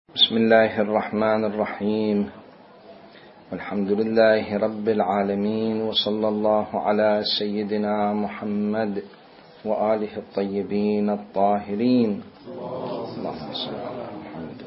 بسم الله الرحمن الرحيم. والحمد لله رب العالمين، وصلى الله على سيدنا محمد وآله الطيبين الطاهرين. اللهم صل على محمد.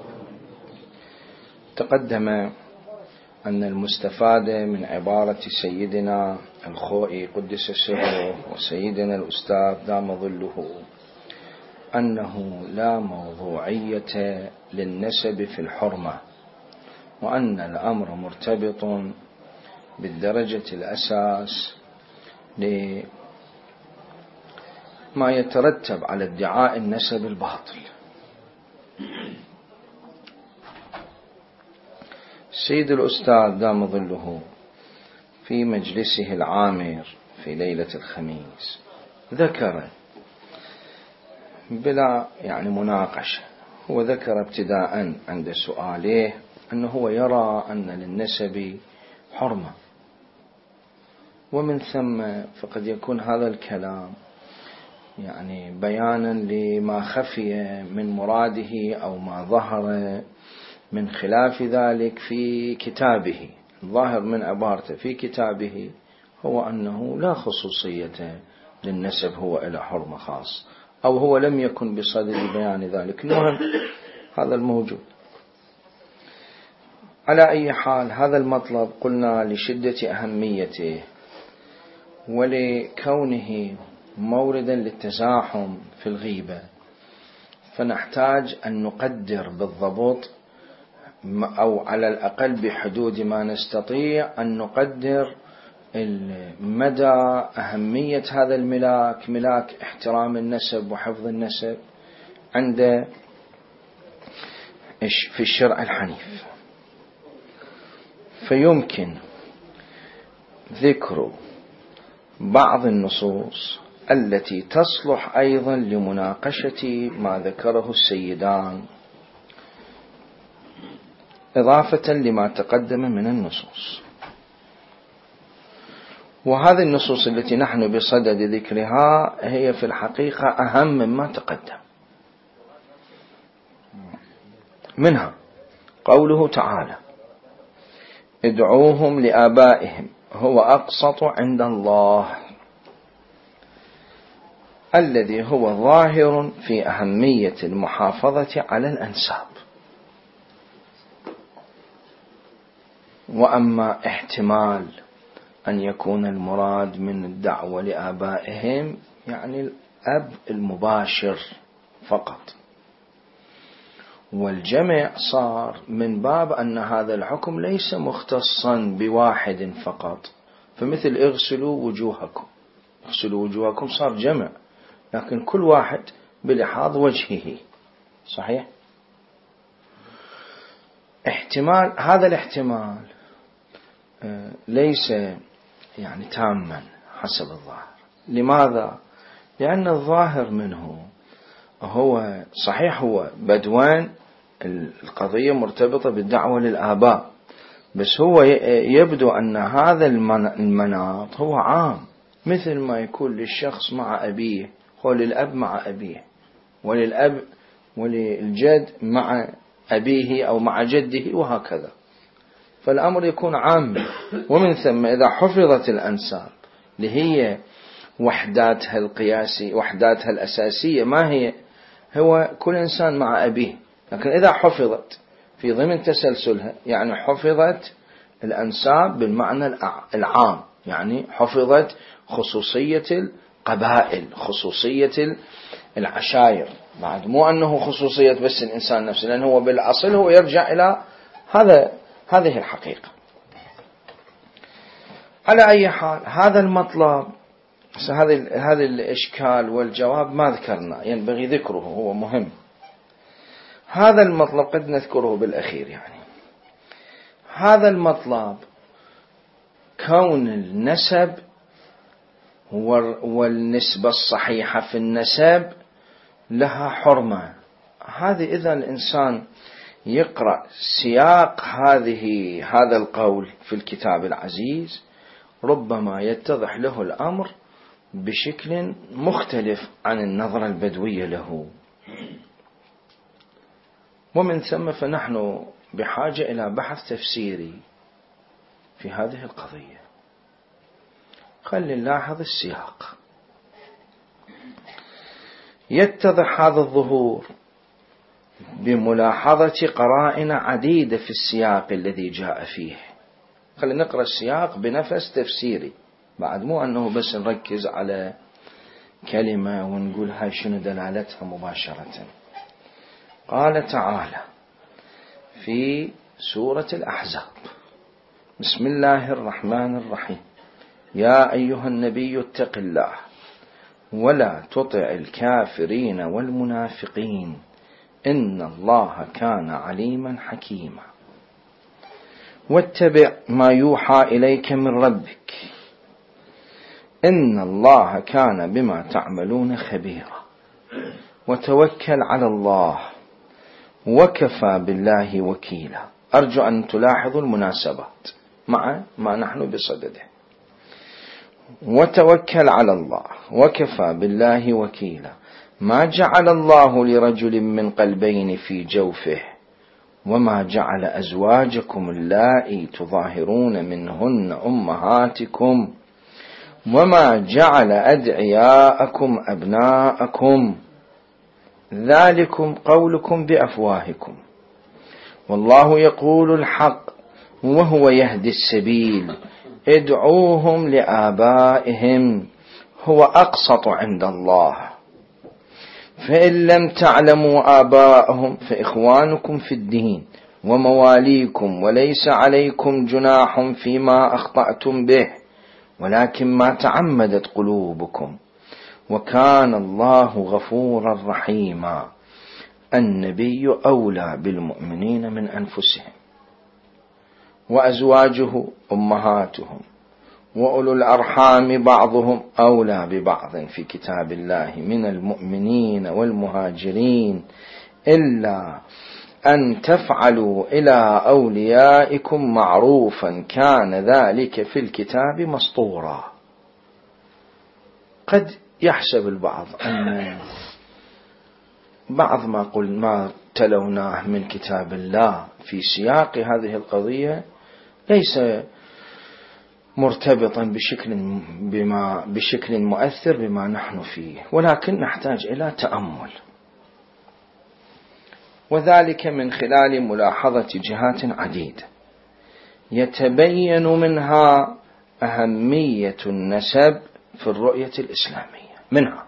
تقدم أن المستفاد من عبارة سيدنا الخوئي قدس سره وسيدنا الأستاذ دام ظله أنه لا موضوعية للنسب في الحرمة، وأن الأمر مرتبط بالدرجة الأساس لما يترتب على ادعاء النسب الباطل. السيد الأستاذ دام ظله في مجلسه العامر في ليلة الخميس ذكر بلا مناقشة، هو ذكر ابتداء عند سؤاله أنه هو يرى أن للنسب حرمة، ومن ثم فقد يكون هذا الكلام بيانا لما خفي من مراده أو ما ظهر من خلاف ذلك في كتابه. الظاهر من عبارته في كتابه هو أنه لا خصوصية للنسب، هو إلى حرمة خاص، أو هو لم يكن بصدد بيان ذلك. المهم هذا الموجود. على أي حال هذا المطلب قلنا لشدة أهميته ولكونه موردا للتزاحم في الغيبة، فنحتاج أن نقدر بالضبط، أو على الأقل بحدود ما نستطيع أن نقدر مدى أهمية هذا الملاك، ملاك احترام النسب وحفظ النسب عند في الشرع الحنيف. فيمكن ذكر بعض النصوص التي تصلح أيضا لمناقشة ما ذكره السيدان، إضافة لما تقدم من النصوص. وهذه النصوص التي نحن بصدد ذكرها هي في الحقيقة أهم مما تقدم. منها قوله تعالى: ادعوهم لآبائهم هو أقسط عند الله، الذي هو ظاهر في أهمية المحافظة على الأنساب. وأما احتمال أن يكون المراد من الدعوة لآبائهم الأب المباشر فقط، والجمع صار من باب أن هذا الحكم ليس مختصا بواحد فقط، فمثل اغسلوا وجوهكم، اغسلوا وجوهكم صار جمع، لكن كل واحد بلحاظ وجهه. صحيح؟ احتمال هذا الاحتمال ليس تاما حسب الظاهر. لماذا؟ لأن الظاهر منه هو صحيح هو بدوان، القضية مرتبطة بالدعوة للآباء، بس هو يبدو أن هذا المناط هو عام، مثل ما يكون للشخص مع أبيه، هو للأب مع أبيه، وللأب وللجد مع أبيه أو مع جده، وهكذا. فالأمر يكون عام. ومن ثم إذا حفظت الأنساب اللي هي وحداتها القياسية، وحداتها الأساسية ما هي؟ هو كل إنسان مع أبيه، لكن إذا حفظت في ضمن تسلسلها حفظت الأنساب بالمعنى العام، حفظت خصوصية القبائل، خصوصية العشائر، بعد مو أنه خصوصية بس الإنسان نفسه، لأنه هو بالأصل هو يرجع إلى هذه الحقيقة. على أي حال هذا المطلب، هذا الإشكال والجواب ما ذكرنا، ينبغي ذكره، هو مهم. هذا المطلب قد نذكره بالأخير. هذا المطلب كون النسب والنسبة الصحيحة في النسب لها حرمة، هذه إذا الإنسان يقرأ سياق هذا القول في الكتاب العزيز ربما يتضح له الأمر بشكل مختلف عن النظرة البدوية له. ومن ثم فنحن بحاجة إلى بحث تفسيري في هذه القضية. خلينا نلاحظ السياق. يتضح هذا الظهور بملاحظة قرائن عديدة في السياق الذي جاء فيه. خلينا نقرأ السياق بنفس تفسيري، بعد مو أنه بس نركز على كلمة ونقول هاي شنو دلالتها مباشرة. قال تعالى في سورة الأحزاب: بسم الله الرحمن الرحيم، يا أيها النبي اتق الله ولا تطع الكافرين والمنافقين إن الله كان عليما حكيما، واتبع ما يوحى إليك من ربك إن الله كان بما تعملون خبيرا، وتوكل على الله وكفى بالله وكيلا. أرجو أن تلاحظوا المناسبات مع ما نحن بصدده. وتوكل على الله وكفى بالله وكيلا، ما جعل الله لرجل من قلبين في جوفه، وما جعل أزواجكم اللائي تظاهرون منهن أمهاتكم، وما جعل أدعياءكم أبناءكم، ذلكم قولكم بأفواهكم، والله يقول الحق وهو يهدي السبيل، ادعوهم لآبائهم هو أقسط عند الله، فإن لم تعلموا آباءهم فإخوانكم في الدين ومواليكم، وليس عليكم جناح فيما أخطأتم به ولكن ما تعمدت قلوبكم، وكان الله غفورا رحيما. النبي أولى بالمؤمنين من أنفسهم، وأزواجه أمهاتهم، وأولو الأرحام بعضهم أولى ببعض في كتاب الله من المؤمنين والمهاجرين إلا أن تفعلوا إلى أوليائكم معروفا كان ذلك في الكتاب مسطورا. قد يحسب البعض أن بعض ما تلوناه من كتاب الله في سياق هذه القضية ليس مرتبطا بشكل مؤثر بما نحن فيه، ولكن نحتاج إلى تأمل، وذلك من خلال ملاحظة جهات عديدة يتبين منها أهمية النسب في الرؤية الإسلامية. منها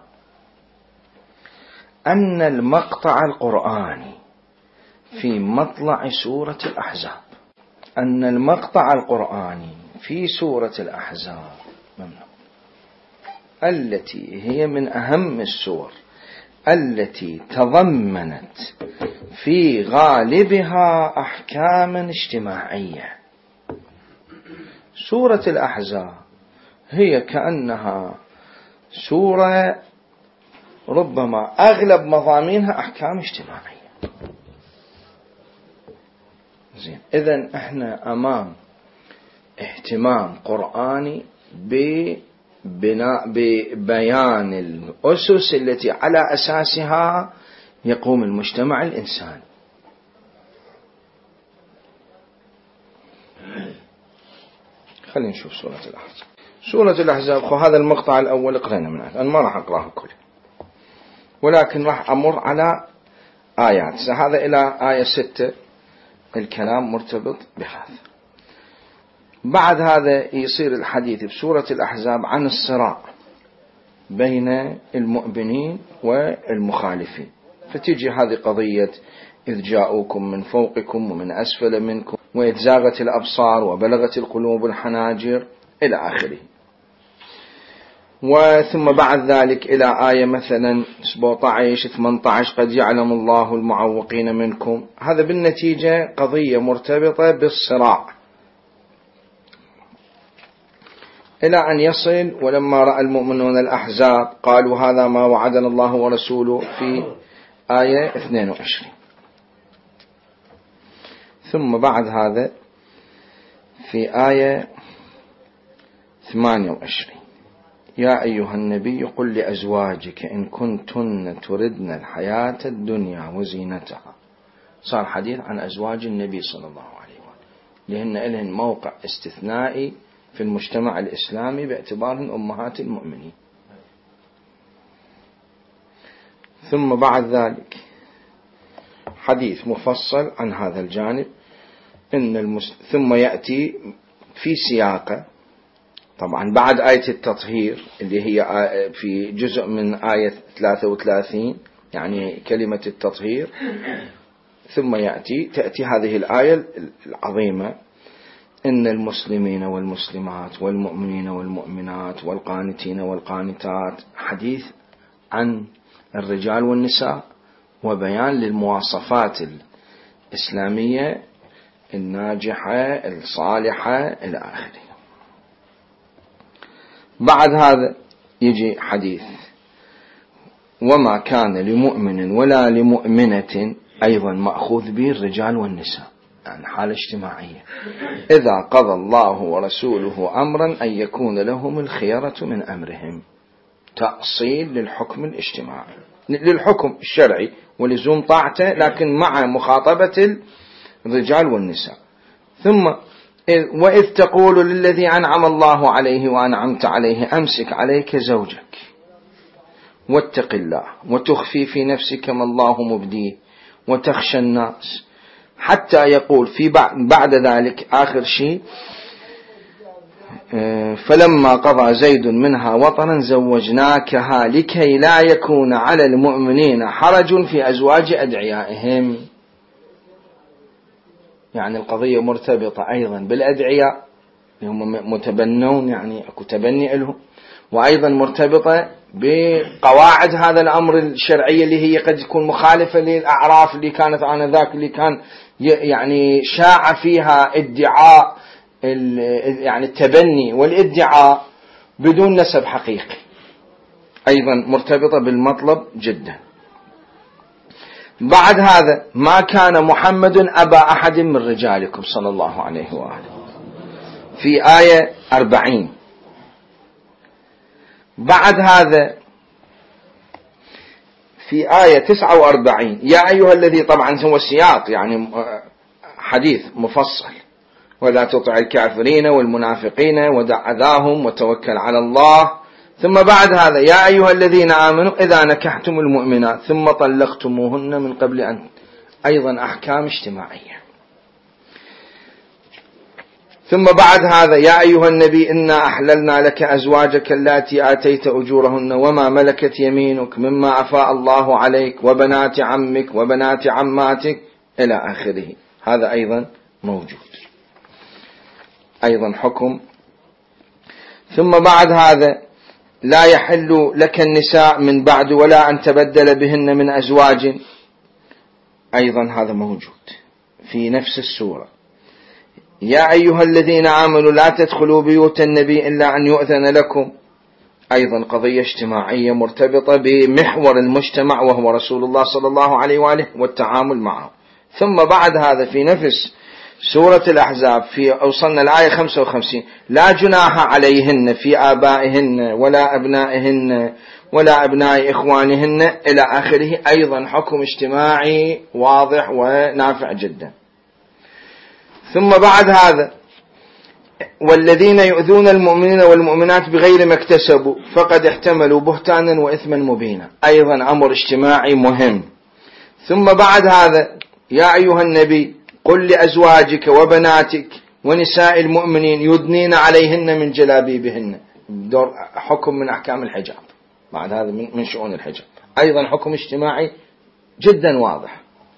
أن المقطع القرآني في مطلع سورة الأحزاب، أن المقطع القرآني في سورة الأحزاب التي هي من أهم السور التي تضمنت في غالبها أحكاما اجتماعية. سورة الأحزاب هي كأنها سورة ربما أغلب مضامينها أحكام اجتماعية. زين، إذن احنا أمام اهتمام قرآني ببيان الأسس التي على أساسها يقوم المجتمع الإنساني. خلينا نشوف سورة الأحزاب. سورة الأحزاب هذا المقطع الأول قرأنا منه، أنا ما راح أقرأه كله، ولكن راح أمر على آيات. هذا إلى آية 6 الكلام مرتبط بهذا. بعد هذا يصير الحديث بسورة الأحزاب عن الصراع بين المؤمنين والمخالفين، فتيجي هذه قضية إذ جاءوكم من فوقكم ومن أسفل منكم وإذ زاغت الأبصار وبلغت القلوب الحناجر إلى آخره. وثم بعد ذلك إلى آية مثلا 17-18 قد يعلم الله المعوقين منكم. هذا بالنتيجة قضية مرتبطة بالصراع، إلى أن يصل ولما رأى المؤمنون الأحزاب قالوا هذا ما وعدنا الله ورسوله في آية 22. ثم بعد هذا في آية 28 يا أيها النبي قل لأزواجك إن كنتن تردن الحياة الدنيا وزينتها صار حديث عن أزواج النبي صلى الله عليه وآله، لأن لهن موقع استثنائي في المجتمع الإسلامي باعتبارهن أمهات المؤمنين. ثم بعد ذلك حديث مفصل عن هذا الجانب، ثم يأتي في سياقه طبعا بعد آية التطهير اللي هي في جزء من آية 33 يعني كلمة التطهير، ثم تأتي هذه الآية العظيمة: إن المسلمين والمسلمات والمؤمنين والمؤمنات والقانتين والقانتات، حديث عن الرجال والنساء وبيان للمواصفات الإسلامية الناجحة الصالحة إلى آخره. بعد هذا يجي حديث: وما كان لمؤمن ولا لمؤمنة، أيضا مأخوذ به الرجال والنساء، يعني حالة اجتماعية، إذا قضى الله ورسوله أمرا أن يكون لهم الخيرة من أمرهم، تأصيل للحكم الاجتماعي، للحكم الشرعي ولزوم طاعته، لكن مع مخاطبة الرجال والنساء. ثم وإذ تقول للذي أنعم الله عليه وأنعمت عليه أمسك عليك زوجك واتق الله وتخفي في نفسك ما الله مبديه وتخشى الناس، حتى يقول في بعد ذلك آخر شيء: فلما قضى زيد منها وطرا زوجناكها لكي لا يكون على المؤمنين حرج في أزواج أدعيائهم. يعني القضية مرتبطة أيضا بالأدعياء هم متبنون، يعني أكو تبني لهم، وأيضا مرتبطة بقواعد هذا الأمر الشرعية اللي هي قد تكون مخالفة للأعراف اللي كانت آنذاك، اللي كان يعني شاع فيها ادعاء يعني التبني والادعاء بدون نسب حقيقي، أيضا مرتبطة بالمطلب جدا. بعد هذا: ما كان محمد أبا أحد من رجالكم صلى الله عليه وآله، في آية 40. بعد هذا في آية 49: يا أيها الذي، طبعا هو السياق يعني حديث مفصل: ولا تطع الكافرين والمنافقين ودع أذاهم وتوكل على الله. ثم بعد هذا: يا أيها الذين آمنوا إذا نكحتم المؤمنات ثم طلقتموهن من قبل أن، أيضا أحكام اجتماعية. ثم بعد هذا: يا أيها النبي إنا أحللنا لك أزواجك اللاتي آتيت أجورهن وما ملكت يمينك مما أفاء الله عليك وبنات عمك وبنات عماتك إلى آخره. هذا أيضا موجود، أيضا حكم. ثم بعد هذا: لا يحل لك النساء من بعد ولا أن تبدل بهن من أزواج، أيضا هذا موجود في نفس السورة. يا أيها الذين آمنوا لا تدخلوا بيوت النبي إلا أن يؤذن لكم، أيضا قضية اجتماعية مرتبطة بمحور المجتمع وهو رسول الله صلى الله عليه وآله والتعامل معه. ثم بعد هذا في نفس سورة الأحزاب في أوصلنا الآية 55: لا جناح عليهن في آبائهن ولا أبنائهن ولا أبناء إخوانهن إلى آخره، أيضا حكم اجتماعي واضح ونافع جدا. ثم بعد هذا: والذين يؤذون المؤمنين والمؤمنات بغير ما اكتسبوا فقد احتملوا بهتانا وإثما مبينا، أيضا أمر اجتماعي مهم. ثم بعد هذا: يا أيها النبي قل لأزواجك وبناتك ونساء المؤمنين يدنين عليهن من جلابيبهن، دور حكم من أحكام الحجاب، بعد هذا من شؤون الحجاب، أيضا حكم اجتماعي جدا واضح.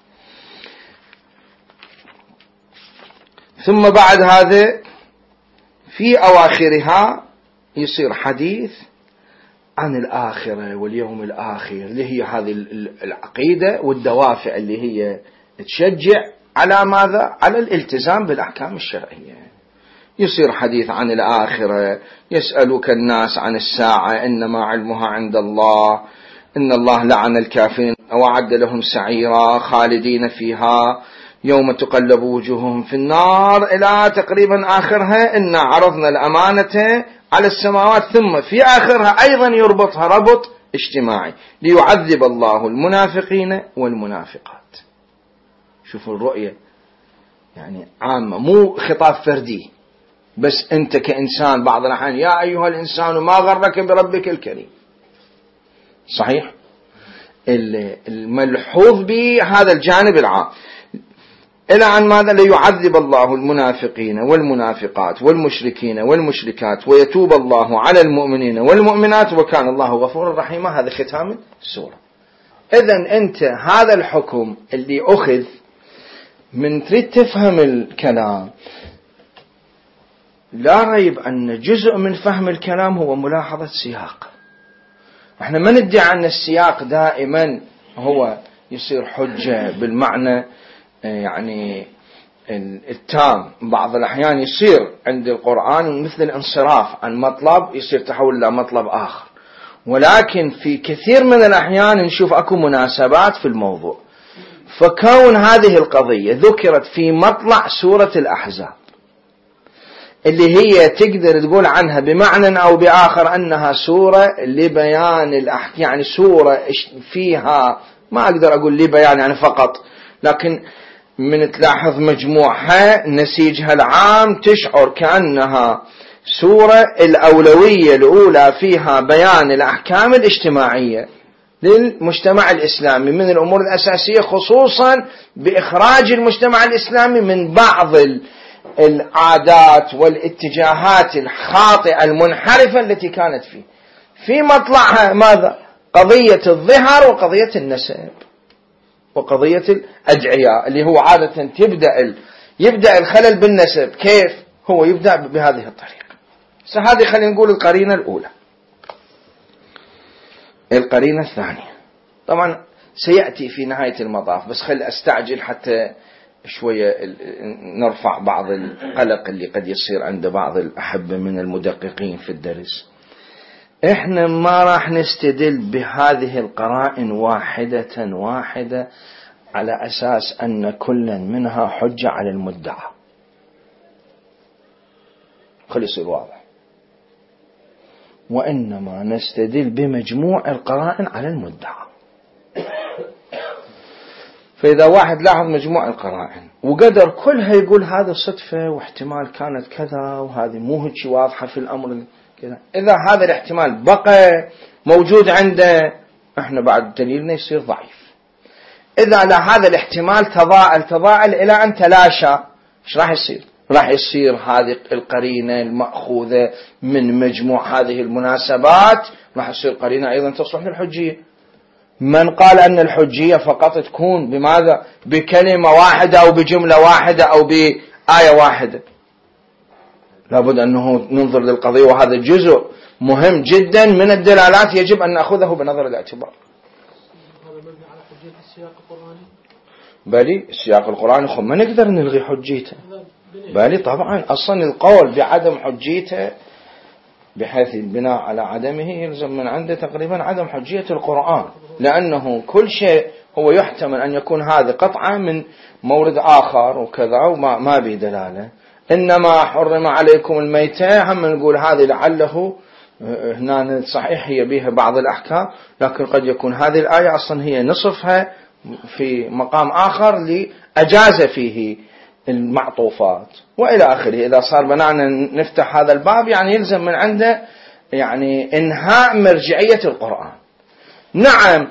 ثم بعد هذا في أواخرها يصير حديث عن الآخرة واليوم الآخر، اللي هي هذه العقيدة والدوافع اللي هي تشجع على ماذا؟ على الالتزام بالأحكام الشرعية. يصير حديث عن الآخرة: يسألك الناس عن الساعة إنما علمها عند الله، إن الله لعن الكافرين وأعد لهم سعيرا خالدين فيها يوم تقلب وجوههم في النار، إلى تقريبا آخرها: إن عرضنا الأمانة على السماوات. ثم في آخرها أيضا يربطها ربط اجتماعي: ليعذب الله المنافقين والمنافقات. شوفوا الرؤية يعني عامة، مو خطاب فردي بس أنت كإنسان بعض الأحيان يا أيها الإنسان ما غرك بربك الكريم. صحيح؟ الملحوظ به هذا الجانب العام. إلى أن ماذا؟ ليعذب الله المنافقين والمنافقات والمشركين والمشركات ويتوب الله على المؤمنين والمؤمنات وكان الله غفورا رحيما. هذا ختام السورة. إذن أنت هذا الحكم اللي أخذ من تريد تفهم الكلام، لا ريب أن جزء من فهم الكلام هو ملاحظة سياق. احنا ما ندعي أن السياق دائما هو يصير حجة بالمعنى يعني التام. بعض الأحيان يصير عند القرآن مثل الانصراف عن مطلب يصير تحول إلى مطلب آخر، ولكن في كثير من الأحيان نشوف أكو مناسبات في الموضوع. فكون هذه القضية ذكرت في مطلع سورة الأحزاب اللي هي تقدر تقول عنها بمعنى أو بآخر أنها سورة لبيان الأحكام، يعني سورة فيها ما أقدر أقول لبيان يعني فقط، لكن من تلاحظ مجموعها نسيجها العام تشعر كأنها سورة الأولوية الأولى فيها بيان الأحكام الاجتماعية للمجتمع الإسلامي من الأمور الأساسية، خصوصا بإخراج المجتمع الإسلامي من بعض العادات والاتجاهات الخاطئة المنحرفة التي كانت فيه. في مطلعها ماذا؟ قضية الظهر وقضية النسب وقضية الأدعياء، اللي هو عادة يبدأ الخلل بالنسب. كيف؟ هو يبدأ بهذه الطريقة. هذه خلينا نقول القرينة الأولى. القرينة الثانية طبعا سيأتي في نهاية المطاف، بس خلي أستعجل حتى شوية نرفع بعض القلق اللي قد يصير عند بعض الأحبة من المدققين في الدرس. إحنا ما راح نستدل بهذه القرائن واحدة على أساس أن كل منها حجة على المدعى. خلي يصير واضح. وإنما نستدل بمجموع القرائن على المدعى. فإذا واحد لاحظ مجموع القرائن وقدر كلها يقول هذا صدفة واحتمال كانت كذا وهذه مو هيك واضحة في الأمر كذا، إذا هذا الاحتمال بقى موجود عنده احنا بعد دليلنا يصير ضعيف. إذا لا هذا الاحتمال تضاءل إلى أن تلاشى، ايش راح يصير؟ راح يصير هذه القرينة المأخوذة من مجموع هذه المناسبات راح يصير قرينة أيضا تصلح للحجية. من قال أن الحجية فقط تكون بماذا؟ بكلمة واحدة أو بجملة واحدة أو بآية واحدة. لابد أنه ننظر للقضية، وهذا جزء مهم جدا من الدلالات يجب أن نأخذه بنظر الاعتبار. هذا مبني على حجية السياق القرآني؟ بلي السياق القرآني ما نقدر نلغي حجيته. بلي طبعا أصلا القول بعدم حجيته بحيث البناء على عدمه يلزم من عنده تقريبا عدم حجية القرآن، لأنه كل شيء هو يحتمل أن يكون هذا قطعة من مورد آخر وكذا وما به دلالة. إنما حرم عليكم الميتة هم نقول هذه لعله هنا صحيح هي بها بعض الأحكام، لكن قد يكون هذه الآية أصلا هي نصفها في مقام آخر لأجاز فيه المعطوفات وإلى آخره. إذا صار بنانا نفتح هذا الباب يعني يلزم من عنده يعني إنهاء مرجعية القرآن. نعم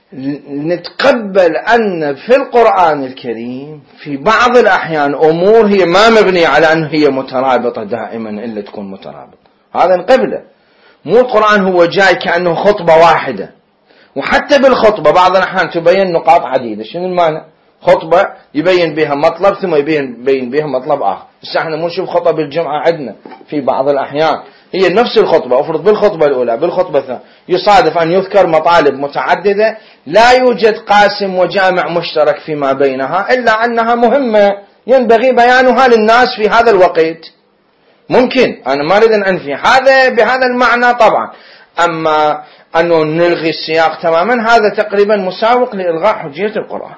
نتقبل أن في القرآن الكريم في بعض الأحيان أمور هي ما مبنية على أن هي مترابطة دائما إلا تكون مترابطة، هذا نقبله. مو القرآن هو جاي كأنه خطبة واحدة، وحتى بالخطبة بعض الأحيان تبين نقاط عديدة. شنو المعنى؟ خطبة يبين بها مطلب ثم يبين بها مطلب آخر. بس احنا مو نشوف خطب الجمعة عندنا في بعض الأحيان هي نفس الخطبة، أفرض بالخطبة الأولى بالخطبة الثانية يصادف أن يذكر مطالب متعددة لا يوجد قاسم وجامع مشترك فيما بينها، إلا أنها مهمة ينبغي بيانها للناس في هذا الوقت. ممكن أنا ما أريد أن أنفي هذا بهذا المعنى طبعا، أما أنه نلغي السياق تماما هذا تقريبا مساوق لإلغاء حجية القرآن.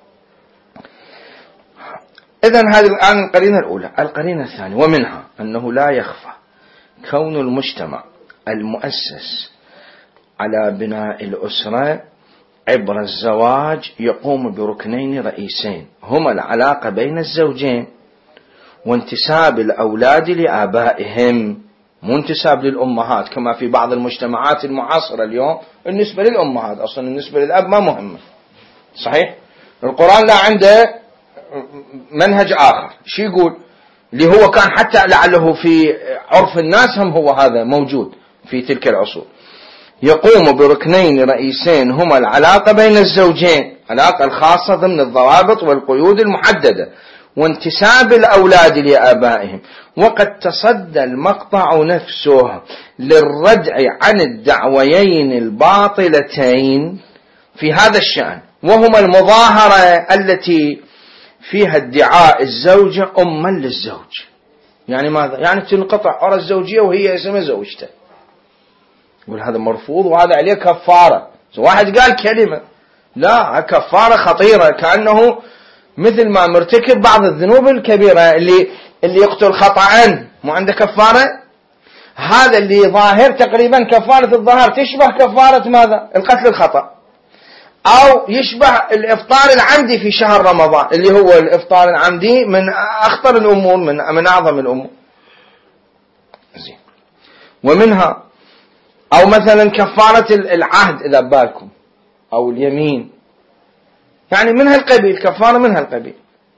إذن هذه الآن القرينة الأولى. القرينة الثانية ومنها أنه لا يخفى كون المجتمع المؤسس على بناء الأسرة عبر الزواج يقوم بركنين رئيسين، هما العلاقة بين الزوجين وانتساب الأولاد لآبائهم، مو انتساب للأمهات كما في بعض المجتمعات المعاصرة اليوم النسبة للأمهات، أصلا النسبة للأب ما مهمة. صحيح؟ القرآن لا عنده منهج آخر. شو يقول؟ اللي هو كان حتى لعله في عرف الناس هم هو هذا موجود في تلك العصور. يقوم بركنين رئيسين هما العلاقة بين الزوجين، علاقة الخاصة ضمن الضوابط والقيود المحددة، وانتساب الأولاد لآبائهم. وقد تصدى المقطع نفسه للردع عن الدعويين الباطلتين في هذا الشأن، وهما المظاهرة التي فيها ادعاء الزوجة أما للزوج. يعني ماذا؟ يعني تنقطع عرى الزوجية وهي اسمها زوجته. يقول هذا مرفوض وهذا عليه كفارة. واحد قال كلمة، لا، كفارة خطيرة، كأنه مثل ما مرتكب بعض الذنوب الكبيرة اللي يقتل خطأ مو عنده كفارة. هذا اللي ظاهر تقريبا كفارة الظهر تشبه كفارة ماذا؟ القتل الخطأ، أو يشبه الإفطار العمدي في شهر رمضان، اللي هو الإفطار العمدي من أخطر الأمور، من أعظم الأمور. زين. ومنها أو مثلا كفارة العهد إذا بالكم، أو اليمين، يعني منها القبيل، كفارة منها القبيل.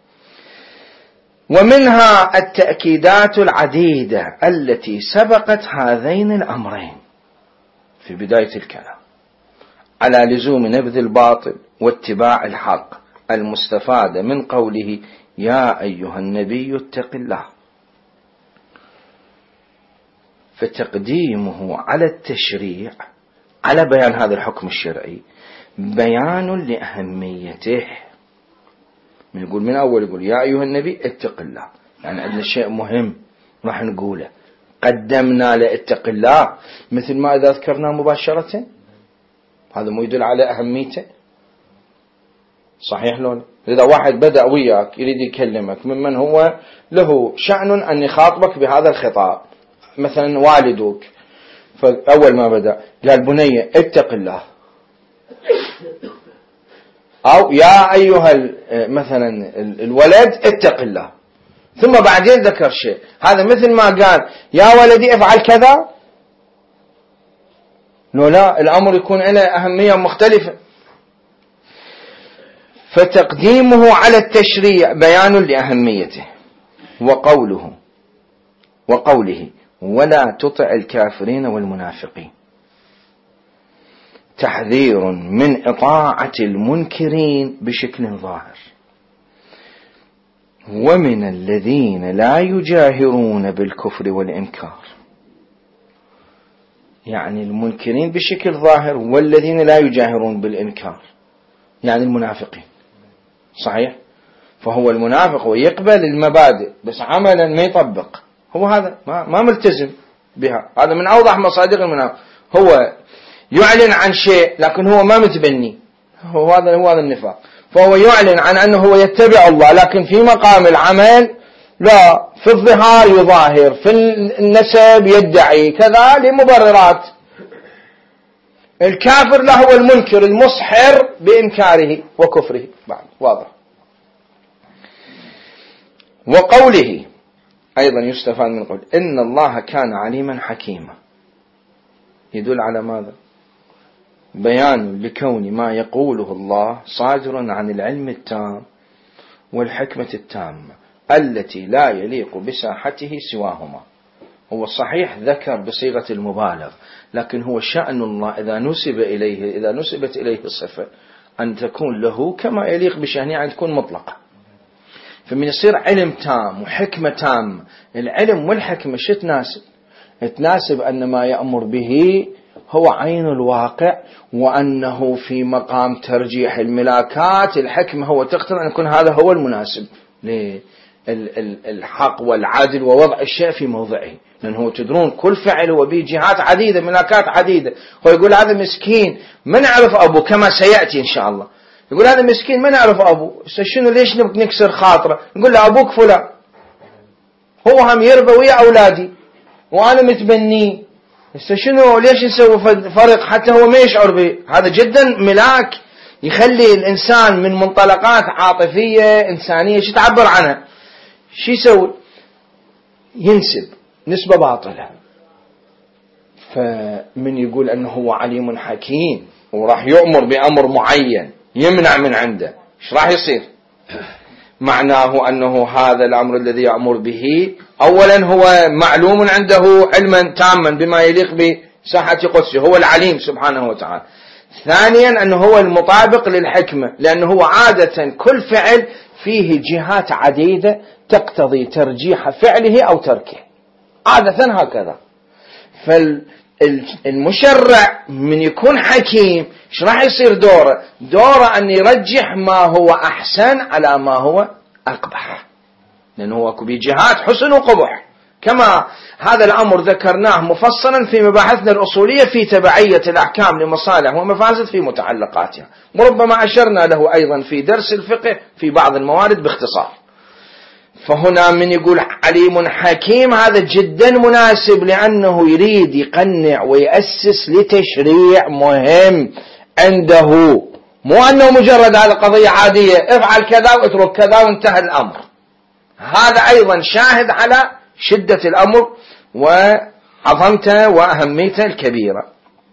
ومنها التأكيدات العديدة التي سبقت هذين الأمرين في بداية الكلام على لزوم نبذ الباطل واتباع الحق، المستفادة من قوله يا أيها النبي اتق الله. فتقديمه على التشريع، على بيان هذا الحكم الشرعي، بيان لأهميته. يقول من أول يقول يا أيها النبي اتق الله، يعني عندنا شيء مهم راح نقوله، قدمنا لاتق الله مثل ما إذا ذكرنا مباشرة. هذا مو يدل على أهميته؟ صحيح لون؟ إذا واحد بدأ وياك يريد يكلمك ممن هو له شأن أن يخاطبك بهذا الخطاب، مثلا والدك، فأول ما بدأ قال بني اتق الله، أو يا أيها مثلا الولد اتق الله، ثم بعدين ذكر شيء، هذا مثل ما قال يا ولدي افعل كذا. لا، الأمر يكون له أهمية مختلفة. فتقديمه على التشريع بيان لأهميته. وقوله ولا تطع الكافرين والمنافقين، تحذير من إطاعة المنكرين بشكل ظاهر، ومن الذين لا يجاهرون بالكفر والإنكار، يعني المنكرين بشكل ظاهر والذين لا يجاهرون بالإنكار، يعني المنافقين. صحيح؟ فهو المنافق ويقبل المبادئ بس عملا ما يطبق، هو هذا ما ملتزم بها. هذا من أوضح مصادر المنافق، هو يعلن عن شيء لكن هو ما متبني، هو هذا النفاق. فهو يعلن عن أنه هو يتبع الله، لكن في مقام العمل لا، في الظهار يظاهر، في النسب يدعي كذا لمبررات. الكافر له هو المنكر المصحر بإنكاره وكفره بعد، واضح. وقوله أيضا يستفاد من قول إن الله كان عليما حكيما، يدل على ماذا؟ بيان لكون ما يقوله الله صادرا عن العلم التام والحكمة التامة التي لا يليق بساحته سواهما. هو صحيح ذكر بصيغة المبالغ، لكن هو شأن الله إذا نسبت إليه الصفة أن تكون له كما يليق بشأنه، أن تكون مطلقة. فمن يصير علم تام وحكمة تام. العلم والحكمة شو تناسب أن ما يأمر به هو عين الواقع، وأنه في مقام ترجيح الملاكات. الحكمة هو تقتضي أن يكون هذا هو المناسب للحق والعدل ووضع الشيء في موضعه، لأنه تدرون كل فعل هو به جهات عديدة، ملاكات عديدة. هو يقول هذا مسكين ما نعرف أبوه كما سيأتي إن شاء الله، يقول هذا مسكين ما نعرف أبوه، شنو ليش نبغى نكسر خاطره؟ نقول له أبوك فلان، هو هم يربى ويا أولادي وأنا متبني، شنو ليش نسوي فرق حتى هو ما يشعر به؟ هذا جدا ملاك يخلي الإنسان من منطلقات عاطفية إنسانية شو تعبر عنها، شو يسوي؟ ينسب نسبة باطلة. فمن يقول أنه هو عليم حكيم وراح يؤمر بأمر معين يمنع من عنده، ايش راح يصير؟ معناه أنه هذا الأمر الذي يأمر به أولا هو معلوم عنده علما تاما بما يليق بساحة قدسه، هو العليم سبحانه وتعالى. ثانيا أنه هو المطابق للحكمة، لأنه هو عادة كل فعل فيه جهات عديدة تقتضي ترجيح فعله أو تركه، عادة هكذا. فالمشرع من يكون حكيم ايش راح يصير دوره؟ دوره أن يرجح ما هو أحسن على ما هو أقبح، لأنه هو بجهات حسن وقبح. كما هذا الأمر ذكرناه مفصلا في مباحثنا الأصولية في تبعية الأحكام لمصالح ومفاسد في متعلقاتها، وربما أشرنا له أيضا في درس الفقه في بعض الموارد باختصار. فهنا من يقول عليم حكيم هذا جدا مناسب، لأنه يريد يقنع ويأسس لتشريع مهم عنده، مو أنه مجرد هذا قضية عادية افعل كذا واترك كذا وانتهى الأمر. هذا أيضا شاهد على شدة الأمر وعظمته وأهميته الكبيرة.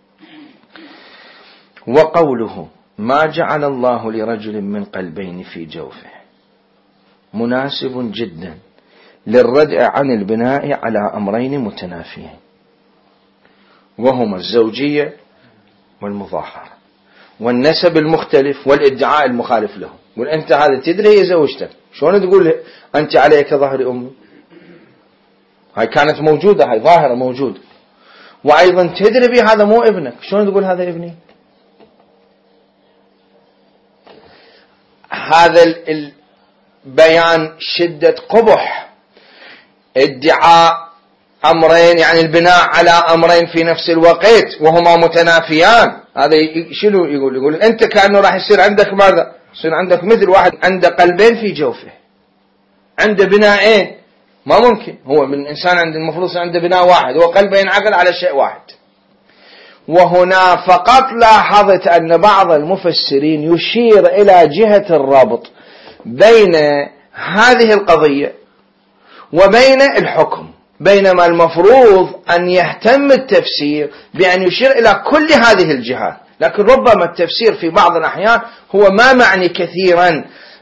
وقوله ما جعل الله لرجل من قلبين في جوفه مناسب جدا للردع عن البناء على أمرين متنافيين، وهما الزوجية والمظاهرة والنسب المختلف والادعاء المخالف له. قل أنت هذا تدري هي زوجتك، شلون تقول أنت عليك ظهر أمي؟ هاي كانت موجودة، هاي ظاهرة موجودة. وأيضا تدري بي هذا مو ابنك، شلون تقول هذا ابني؟ هذا بيان شدة قبح ادعاء أمرين، يعني البناء على أمرين في نفس الوقت وهما متنافيان. هذا شنو يقول أنت كأنه راح يصير عندك ماذا؟ يصير عندك مثل واحد عنده قلبين في جوفه، عنده بناءين. ما ممكن، هو من الإنسان عند المفروض عنده بناء واحد، هو قلبه ينعقد على شيء واحد. وهنا فقط لاحظت أن بعض المفسرين يشير إلى جهة الربط بين هذه القضية وبين الحكم، بينما المفروض أن يهتم التفسير بأن يشير إلى كل هذه الجهات. لكن ربما التفسير في بعض الأحيان هو ما معني كثيرا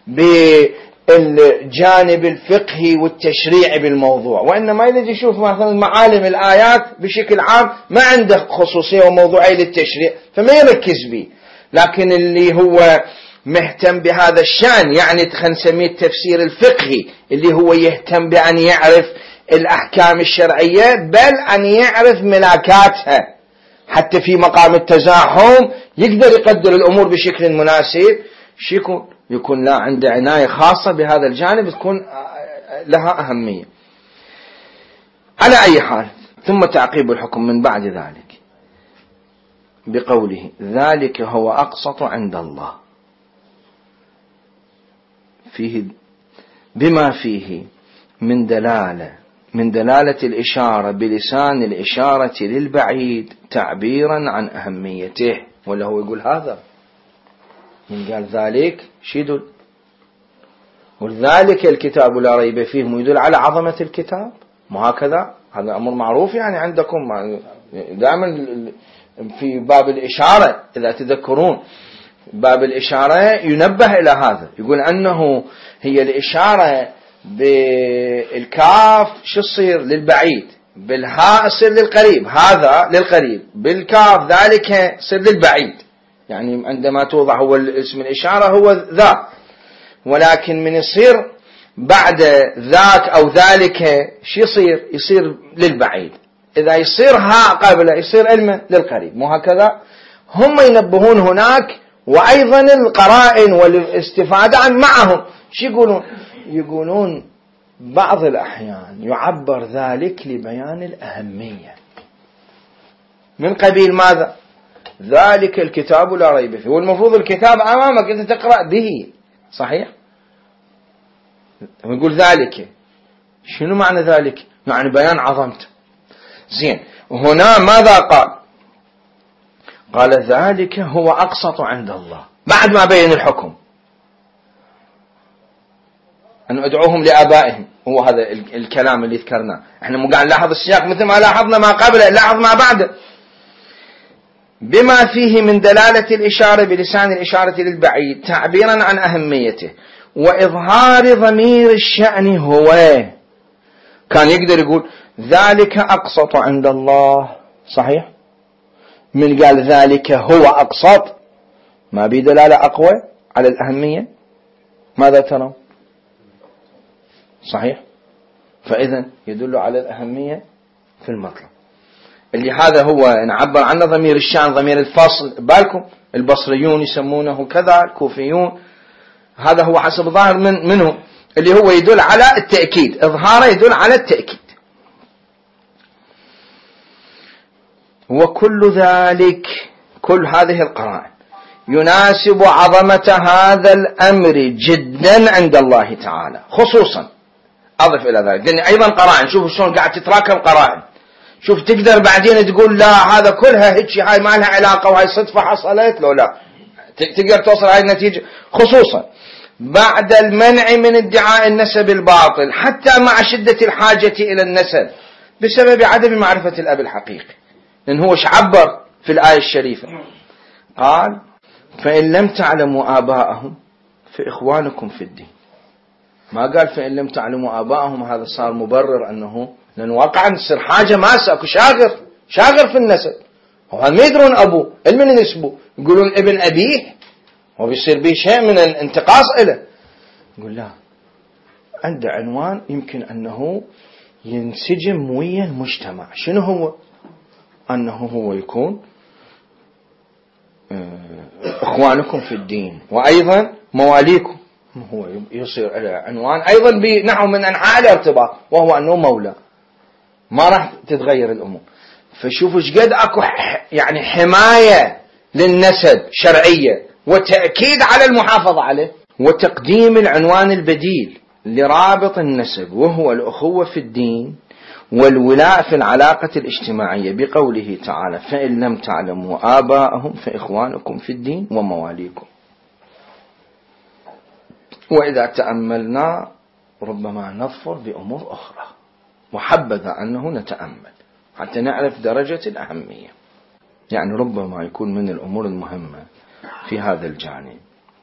بالجانب الفقهي والتشريعي بالموضوع، وإنما يجي يشوف مثلا معالم الآيات بشكل عام ما عنده خصوصية وموضوعية للتشريع فما يركز به. لكن اللي هو مهتم بهذا الشأن، يعني خلينا نسميه التفسير الفقهي، اللي هو يهتم بأن يعرف الأحكام الشرعية بل أن يعرف ملاكاتها، حتى في مقام التزاحم يقدر يقدر الأمور بشكل مناسب. يكون لا عنده عناية خاصة بهذا الجانب، تكون لها أهمية. على أي حال، ثم تعقيب الحكم من بعد ذلك بقوله ذلك هو أقسط عند الله، فيه بما فيه من دلالة الإشارة بلسان الإشارة للبعيد تعبيرا عن أهميته. ولا هو يقول هذا من قال ذلك شو يدل؟ وذلك الكتاب لا ريب فيه يدل على عظمة الكتاب، مو هكذا؟ هذا أمر معروف يعني عندكم دائما في باب الإشارة، إذا تذكرون باب الإشارة ينبه إلى هذا، يقول أنه هي الإشارة بالكاف شو تصير؟ للبعيد، بالهاء تصير للقريب، هذا للقريب، بالكاف ذلك تصير للبعيد. يعني عندما توضع هو اسم الإشارة هو ذا، ولكن من يصير بعد ذاك أو ذلك شو يصير للبعيد. إذا يصير هاء قبله يصير علمه للقريب، مو هكذا؟ هم ينبهون هناك، وأيضا القرائن والاستفادة عن معهم شو يقولون بعض الأحيان يعبر ذلك لبيان الأهمية، من قبيل ماذا؟ ذلك الكتاب لا ريب فيه، والمفروض الكتاب أمامك أنت تقرأ به، صحيح؟ ويقول ذلك، شنو معنى ذلك؟ يعني بيان عظمته. زين، هنا ماذا قال؟ قال ذلك هو أقسط عند الله بعد ما بين الحكم أن أدعوهم لآبائهم. هو هذا الكلام اللي ذكرناه. احنا مو قاعد نلاحظ السياق مثل ما لاحظنا ما قبله، لاحظ ما بعده، بما فيه من دلالة الإشارة بلسان الإشارة للبعيد تعبيرا عن أهميته وإظهار ضمير الشأن. هو كان يقدر يقول ذلك أقسط عند الله، صحيح؟ من قال ذلك هو أقسط ما بي دلالة أقوى على الأهمية. ماذا ترى؟ صحيح؟ فإذا يدل على الأهمية في المطلب اللي هذا هو نعبر عنه ضمير الشأن، ضمير الفصل. بالكم البصريون يسمونه كذا، الكوفيون، هذا هو حسب ظاهر منهم اللي هو يدل على التأكيد، إظهاره يدل على التأكيد. وكل ذلك، كل هذه القرائن يناسب عظمة هذا الأمر جدا عند الله تعالى خصوصا. أضف إلى ذلك لأن أيضا قرائن، شوفوا شلون قاعد تتراكم قرائن. شوف تقدر بعدين تقول لا هذا كلها هيك، هاي ما لها علاقة وهاي صدفة حصلت، لو لا تقدر توصل هاي النتيجة. خصوصا بعد المنع من ادعاء النسب الباطل حتى مع شدة الحاجة إلى النسب بسبب عدم معرفة الأب الحقيقي. لأن هو عبر في الآية الشريفة قال فإن لم تعلموا آباءهم فإخوانكم في الدين. ما قال فإن لم تعلموا آباءهم، هذا صار مبرر أنه لأن واقعا تصير حاجة ماسة، أكو شاغر في النسب، وهذا ما يدرون أبوه من نسبه، يقولون ابن أبيه وبيصير به شيء من الانتقاص إله. يقول لا، عنده عنوان يمكن أنه ينسجم ويا المجتمع. شنو هو؟ أنه هو يكون إخوانكم في الدين وأيضا مواليكم. هو يصير عنوان أيضا بنحو من أنحاء الارتباط، وهو أنه مولى، ما راح تتغير الأمور. فشوفوا شقد أكو يعني حماية للنسب شرعية وتأكيد على المحافظة عليه وتقديم العنوان البديل لرابط النسب وهو الأخوة في الدين والولاء في العلاقة الاجتماعية بقوله تعالى فإن لم تعلموا آباءهم فإخوانكم في الدين ومواليكم. وإذا تأملنا ربما نظفر بأمور أخرى، وحبذا أنه نتأمل حتى نعرف درجة الأهمية. يعني ربما يكون من الأمور المهمة في هذا الجانب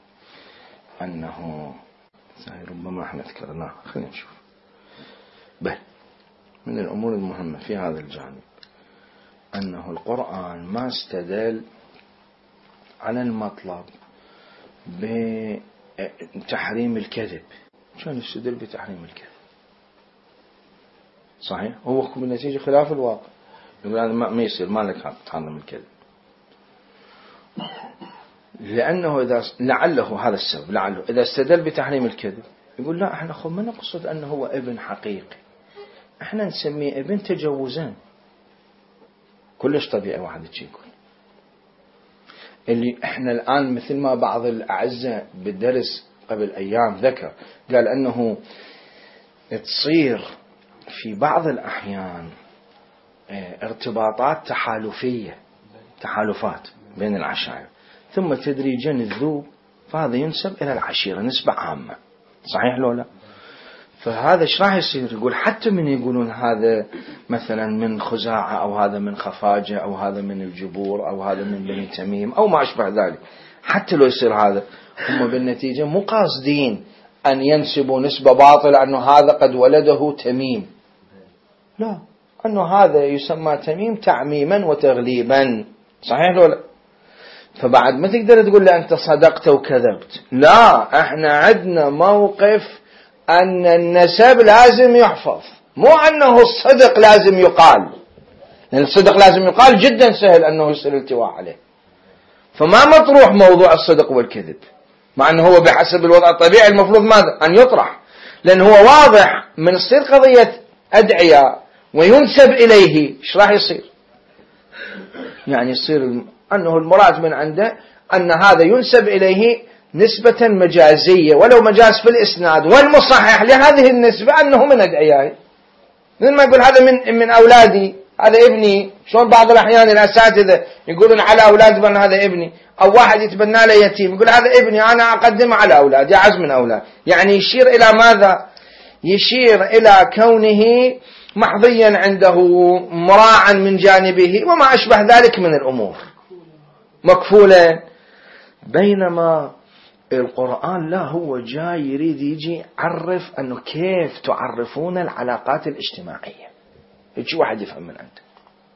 أنه ربما احنا ذكرناه، خلينا نشوف. بل من الأمور المهمة في هذا الجانب أنه القرآن ما استدل على المطلب بتحريم الكذب. شلون يستدل بتحريم الكذب؟ صحيح، هو بالنتيجة خلاف الواقع. يقول هذا ما يصير، ما لك تحرم الكذب، لأنه إذا لعله هذا السبب، لعله إذا استدل بتحريم الكذب يقول لا احنا ما نقصد أنه هو ابن حقيقي، احنا نسميه ابن تجوزان. كلش طبيعي واحد يقول اللي احنا الآن مثل ما بعض الأعزة بالدرس قبل أيام ذكر، قال أنه تصير في بعض الأحيان ارتباطات تحالفات بين العشائر، ثم تدريجا الذوب، فهذا ينسب إلى العشيرة نسبة عامة. صحيح لو لا؟ فهذا ايش راح يصير؟ يقول حتى من يقولون هذا مثلا من خزاعة أو هذا من خفاجة أو هذا من الجبور أو هذا من بني تميم أو ما أشبه ذلك، حتى لو يصير هذا، هم بالنتيجة مو قاصدين أن ينسبوا نسبة باطلة أنه هذا قد ولده تميم، لا، أنه هذا يسمى تميم تعميما وتغليبا. صحيح لو لا؟ فبعد ما تقدر تقول له أنت صدقت وكذبت، لا، احنا عندنا موقف أن النسب لازم يحفظ، مو أنه الصدق لازم يقال، لأن الصدق لازم يقال جدا سهل أنه يصير التواء عليه. فما مطروح موضوع الصدق والكذب، مع أنه هو بحسب الوضع الطبيعي المفروض ماذا؟ أن يطرح، لأن هو واضح من تصير قضية أدعياء وينسب إليه إيش راح يصير؟ يعني يصير أنه المراد من عنده أن هذا ينسب إليه نسبة مجازية ولو مجاز في الإسناد، والمصحح لهذه النسبة أنه من أدعيائي، مثل ما يقول هذا من أولادي هذا ابني. شلون بعض الأحيان الأساتذة يقولون على أولاد بأن هذا ابني، أو واحد يتبنى له يتيم يقول هذا ابني أنا أقدمه على أولاد، أعز من أولاد. يعني يشير إلى ماذا؟ يشير إلى كونه محظيا عنده، مراعا من جانبه، وما أشبه ذلك من الأمور، مكفولا. بينما القرآن لا، هو جاي يريد يجي يعرف أنه كيف تعرفون العلاقات الاجتماعية. يجي واحد يفهم من عنده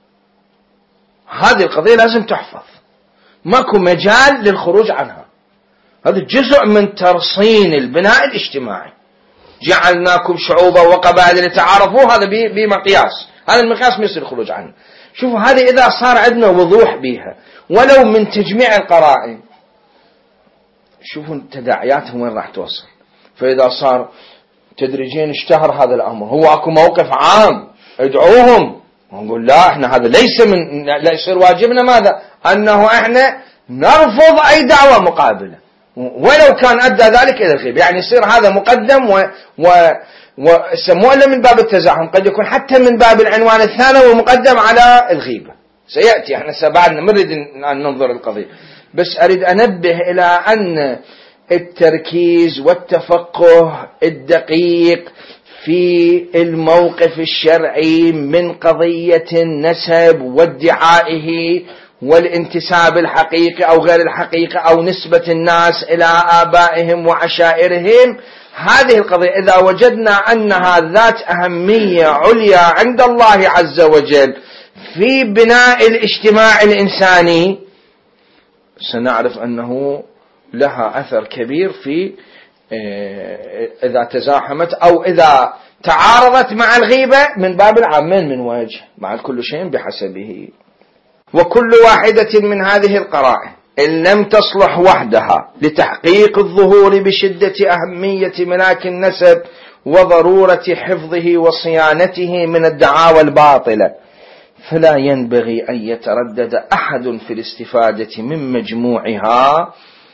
هذه القضية لازم تحفظ، ماكو مجال للخروج عنها. هذا جزء من ترصين البناء الاجتماعي. جعلناكم شعوبا وقبائل لتعارفوا، هذا بمقياس، هذا المقياس ما يصير الخروج عنه. شوفوا هذه إذا صار عندنا وضوح بها ولو من تجميع القرائن، شوفوا تداعياتهم وين راح توصل. فإذا صار تدريجيا اشتهر هذا الأمر، هو أكو موقف عام ادعوهم، ونقول لا احنا هذا ليس من، لا يصير واجبنا ماذا؟ أنه احنا نرفض أي دعوة مقابلة ولو كان أدى ذلك إلى الغيبة. يعني يصير هذا مقدم وسموه إلا من باب التزاحم، قد يكون حتى من باب العنوان الثانوي ومقدم على الغيبة. سيأتي، احنا سبعنا نريد أن ننظر القضية، بس أريد أنبه إلى أن التركيز والتفقه الدقيق في الموقف الشرعي من قضية النسب وادعائه والانتساب الحقيقي أو غير الحقيقي أو نسبة الناس إلى آبائهم وعشائرهم، هذه القضية إذا وجدنا أنها ذات أهمية عليا عند الله عز وجل في بناء الاجتماع الإنساني، سنعرف أنه لها أثر كبير في إذا تزاحمت أو إذا تعارضت مع الغيبة من باب العامين من وجه، مع كل شيء بحسبه. وكل واحدة من هذه القرائن إن لم تصلح وحدها لتحقيق الظهور بشدة أهمية ملاك النسب وضرورة حفظه وصيانته من الدعاوى الباطلة، فلا ينبغي أن يتردد أحد في الاستفادة من مجموعها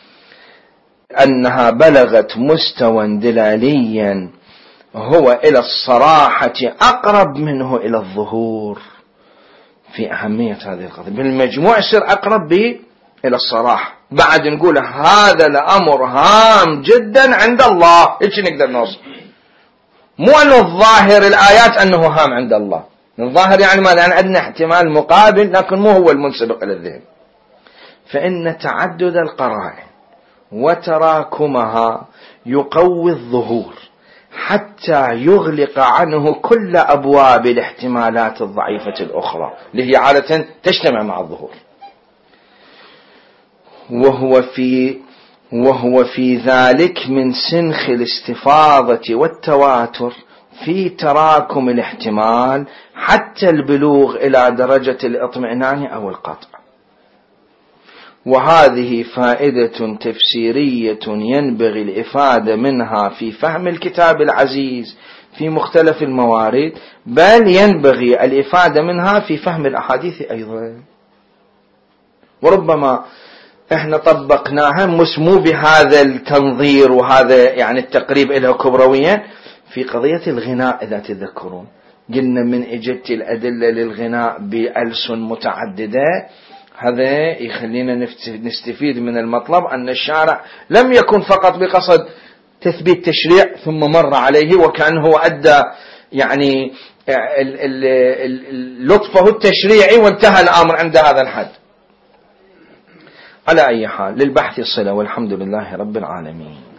أنها بلغت مستوى دلاليا هو إلى الصراحة أقرب منه إلى الظهور في أهمية هذه القضية. بالمجموع يصير أقرب إلى الصراحة. بعد نقول هذا الأمر هام جدا عند الله، إيش نقدر نوصل؟ مو أنه الظاهر الآيات أنه هام عند الله، الظاهر يعني ماذا؟ يعني عندنا احتمال مقابل لكن مو هو المنسبق إلى الذهن. فإن تعدد القرائن وتراكمها يقوي الظهور حتى يغلق عنه كل أبواب الاحتمالات الضعيفة الأخرى اللي هي عادة تجتمع مع الظهور. وهو في ذلك من سنخ الاستفاضة والتواتر في تراكم الاحتمال حتى البلوغ إلى درجة الاطمئنان أو القطع. وهذه فائدة تفسيرية ينبغي الإفادة منها في فهم الكتاب العزيز في مختلف الموارد، بل ينبغي الإفادة منها في فهم الأحاديث أيضا. وربما احنا طبقناها مو بهذا التنظير وهذا يعني التقريب إليه كبرويا في قضية الغناء. إذا تذكرون قلنا من إجت الأدلة للغناء بألسن متعددة، هذا يخلينا نستفيد من المطلب أن الشارع لم يكن فقط بقصد تثبيت تشريع ثم مر عليه وكأنه أدى يعني لطفه التشريعي وانتهى الأمر عند هذا الحد. على أي حال للبحث الصلة، والحمد لله رب العالمين.